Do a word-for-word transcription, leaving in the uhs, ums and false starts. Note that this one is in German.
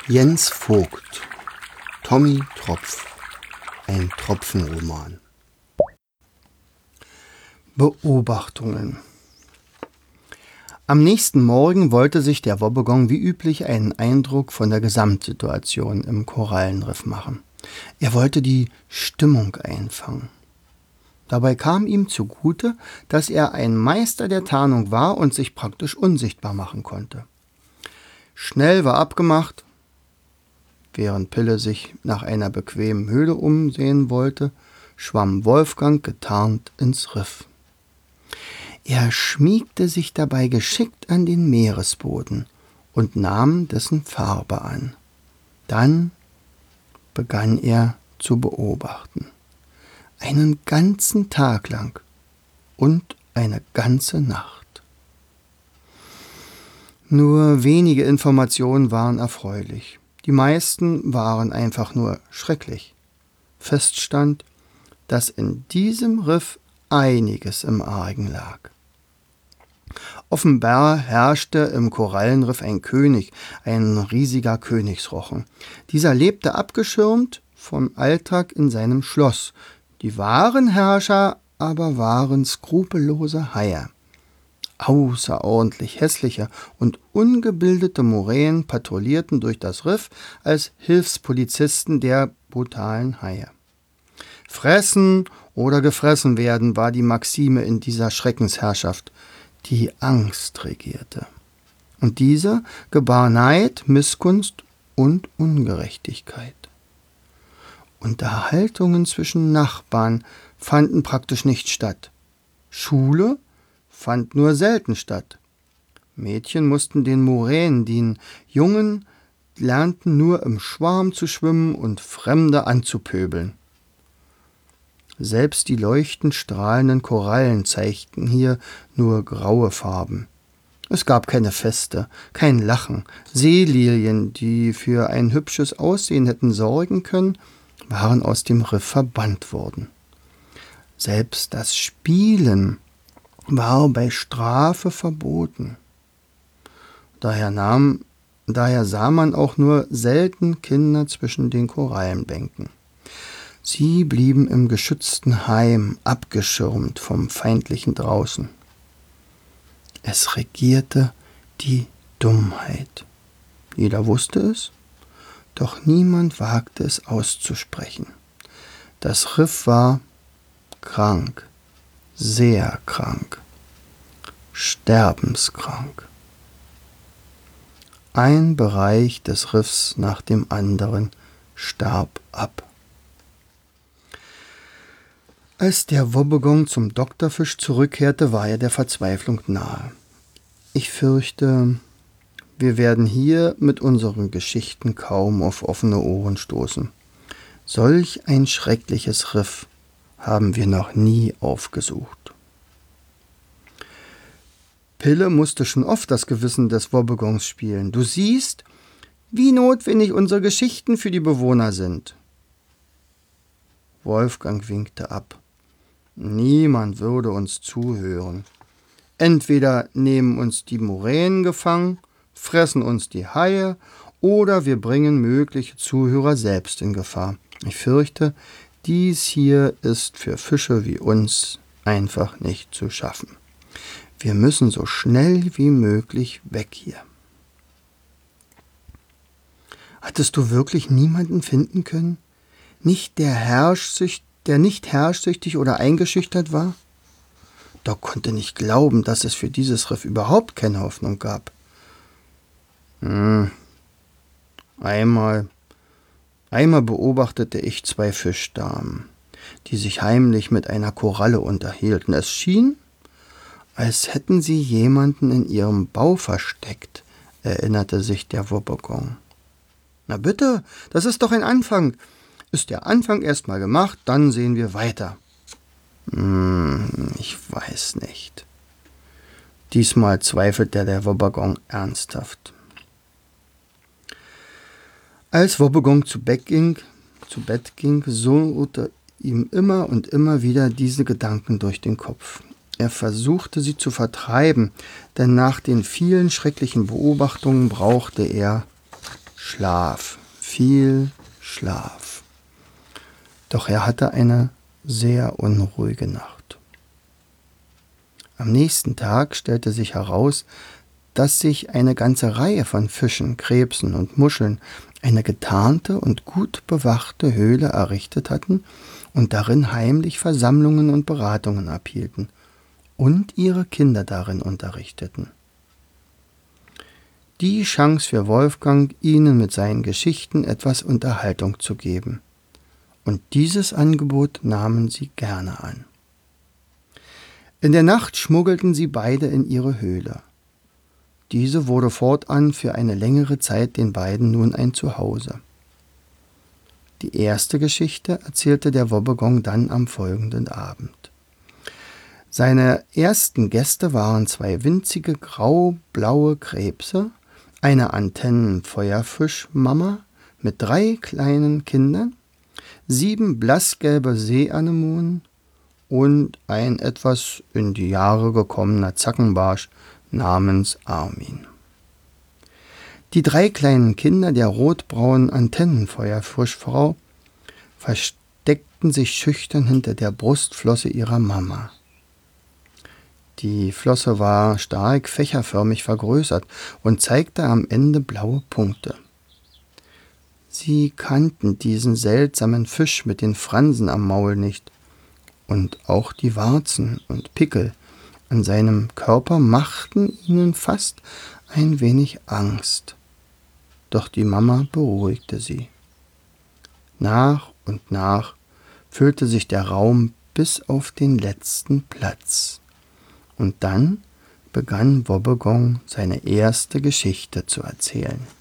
Jens Vogt, Tommy Tropf, ein Tropfenroman. Beobachtungen. Am nächsten Morgen wollte sich der Wobbegong wie üblich einen Eindruck von der Gesamtsituation im Korallenriff machen. Er wollte die Stimmung einfangen. Dabei kam ihm zugute, dass er ein Meister der Tarnung war und sich praktisch unsichtbar machen konnte. Schnell war abgemacht. Während Pille sich nach einer bequemen Höhle umsehen wollte, schwamm Wolfgang getarnt ins Riff. Er schmiegte sich dabei geschickt an den Meeresboden und nahm dessen Farbe an. Dann begann er zu beobachten. Einen ganzen Tag lang und eine ganze Nacht. Nur wenige Informationen waren erfreulich. Die meisten waren einfach nur schrecklich. Fest stand, dass in diesem Riff einiges im Argen lag. Offenbar herrschte im Korallenriff ein König, ein riesiger Königsrochen. Dieser lebte abgeschirmt vom Alltag in seinem Schloss. Die wahren Herrscher aber waren skrupellose Haie. Außerordentlich hässliche und ungebildete Moräen patrouillierten durch das Riff als Hilfspolizisten der brutalen Haie. Fressen oder gefressen werden war die Maxime in dieser Schreckensherrschaft. Die Angst regierte. Und diese gebar Neid, Missgunst und Ungerechtigkeit. Unterhaltungen zwischen Nachbarn fanden praktisch nicht statt. Schule fand nur selten statt. Mädchen mussten den Moränen dienen, Jungen lernten nur im Schwarm zu schwimmen und Fremde anzupöbeln. Selbst die leuchtend strahlenden Korallen zeigten hier nur graue Farben. Es gab keine Feste, kein Lachen. Seelilien, die für ein hübsches Aussehen hätten sorgen können, waren aus dem Riff verbannt worden. Selbst das Spielen war bei Strafe verboten. Daher, nahm, daher sah man auch nur selten Kinder zwischen den Korallenbänken. Sie blieben im geschützten Heim, abgeschirmt vom feindlichen Draußen. Es regierte die Dummheit. Jeder wusste es, doch niemand wagte es auszusprechen. Das Riff war krank, sehr krank, sterbenskrank. Ein Bereich des Riffs nach dem anderen starb ab. Als der Wobbegong zum Doktorfisch zurückkehrte, war er der Verzweiflung nahe. Ich fürchte, wir werden hier mit unseren Geschichten kaum auf offene Ohren stoßen. Solch ein schreckliches Riff haben wir noch nie aufgesucht. Pille musste schon oft das Gewissen des Wobbegongs spielen. Du siehst, wie notwendig unsere Geschichten für die Bewohner sind. Wolfgang winkte ab. Niemand würde uns zuhören. Entweder nehmen uns die Moränen gefangen, fressen uns die Haie, oder wir bringen mögliche Zuhörer selbst in Gefahr. Ich fürchte, dies hier ist für Fische wie uns einfach nicht zu schaffen. Wir müssen so schnell wie möglich weg hier. Hattest du wirklich niemanden finden können? Nicht der Herrschsüchtige, der nicht herrschsüchtig oder eingeschüchtert war? Doc konnte nicht glauben, dass es für dieses Riff überhaupt keine Hoffnung gab. Hm. Einmal, einmal beobachtete ich zwei Fischdamen, die sich heimlich mit einer Koralle unterhielten. Es schien, als hätten sie jemanden in ihrem Bau versteckt, erinnerte sich der Wobbegong. Na bitte, das ist doch ein Anfang. Ist der Anfang erstmal gemacht, dann sehen wir weiter. Hm, ich weiß nicht. Diesmal zweifelte der Wobbegong ernsthaft. Als Wobbegong zu Bett ging, zu Bett ging, surrte ihm immer und immer wieder diese Gedanken durch den Kopf. Er versuchte sie zu vertreiben, denn nach den vielen schrecklichen Beobachtungen brauchte er Schlaf, viel Schlaf. Doch er hatte eine sehr unruhige Nacht. Am nächsten Tag stellte sich heraus, dass sich eine ganze Reihe von Fischen, Krebsen und Muscheln eine getarnte und gut bewachte Höhle errichtet hatten und darin heimlich Versammlungen und Beratungen abhielten und ihre Kinder darin unterrichteten. Die Chance für Wolfgang, ihnen mit seinen Geschichten etwas Unterhaltung zu geben. Und dieses Angebot nahmen sie gerne an. In der Nacht schmuggelten sie beide in ihre Höhle. Diese wurde fortan für eine längere Zeit den beiden nun ein Zuhause. Die erste Geschichte erzählte der Wobbegong dann am folgenden Abend. Seine ersten Gäste waren zwei winzige grau-blaue Krebse, eine Antennenfeuerfischmama mit drei kleinen Kindern, sieben blassgelbe Seeanemonen und ein etwas in die Jahre gekommener Zackenbarsch namens Armin. Die drei kleinen Kinder der rotbraunen Antennenfeuerfischfrau versteckten sich schüchtern hinter der Brustflosse ihrer Mama. Die Flosse war stark fächerförmig vergrößert und zeigte am Ende blaue Punkte. Sie kannten diesen seltsamen Fisch mit den Fransen am Maul nicht, und auch die Warzen und Pickel an seinem Körper machten ihnen fast ein wenig Angst. Doch die Mama beruhigte sie. Nach und nach füllte sich der Raum bis auf den letzten Platz. Und dann begann Wobbegong seine erste Geschichte zu erzählen.